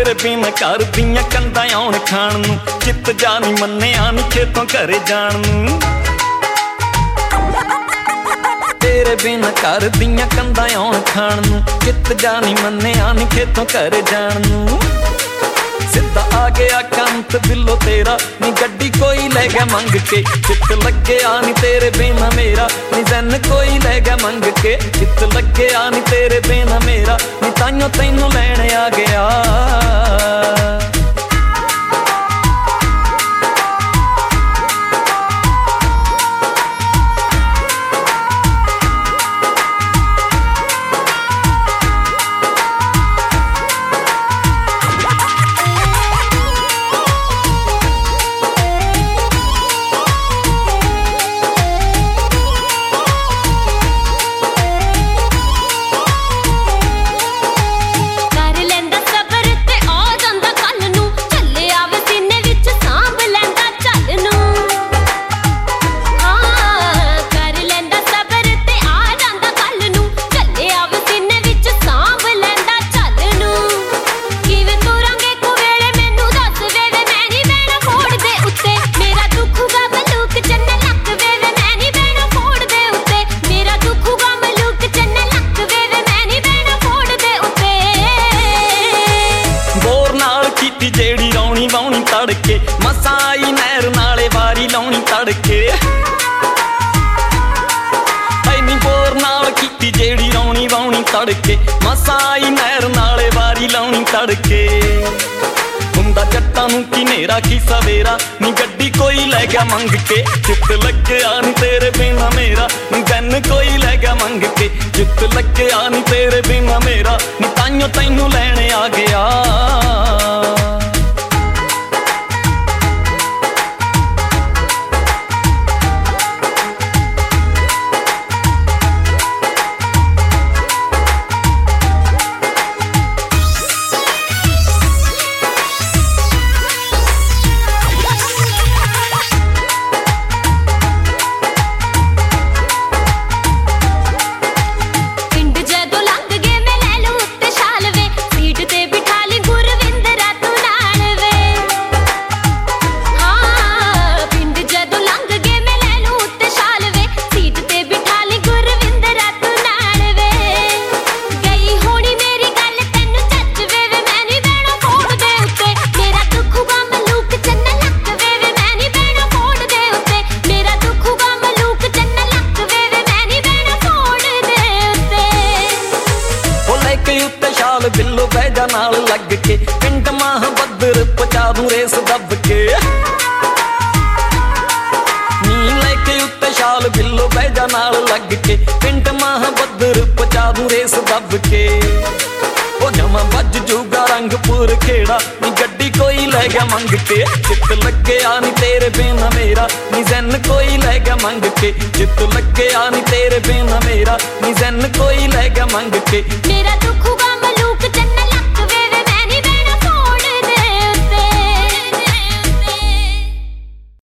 तेरे बिना घर दियां कंधां आउण खाण नूं, चित जा नी मन्निया नी खेतों घरे जाण नूं। तेरे बिना घर दियां कंधां आउण खाण नूं, चित जा नी मन्निया नी खेतों घरे जाण नूं। सिद्धा आ गया कंत बिल्लो तेरा, नी गड्डी कोई ले गया मंग के, चित लग्या नी तेरे बिना मेरा, नी जैन कोई ले गया मंग के, चित लग्या नी तेरे बिना मेरा, नी ताइयों तैनू लैण आ गया। जेड़ी रौनी वाउनी तड़के, मसाई नहर नाले वारी लाउनी तड़के। ऐनी बोर नाल कीती जेड़ी रौनी वाउनी तड़के, मसाई नहर नाले वारी लाउनी तड़के। हुंदा जट्टां नूं की नेरा की सवेरा, नी गड्डी कोई लै गया मंग के, चित लग्या नी तेरे बिना मेरा, नी जैन कोई लै गया मंग के, चित लग्या नी तेरे बिना मेरा, नी ताइयों तैनू लैण आ गया। बिल्लो बैजा नाल लग के, पिंड माह बदर पचा दूं रेस दब के। नी लेके उत्ते शाल बिल्लो बैजा नाल लग के, पिंड माह बदर पचा दूं रेस दब के। ओ जमा बज जूगा रंगपुर खेड़ा, नी गड्डी कोई ले गया मंग के, चित लग्या नी तेरे बिना मेरा, नी जैन कोई ले गया मंग के, चित लग्या नी तेरे बिना मेरा, नी जैन कोई ले गया मंग के।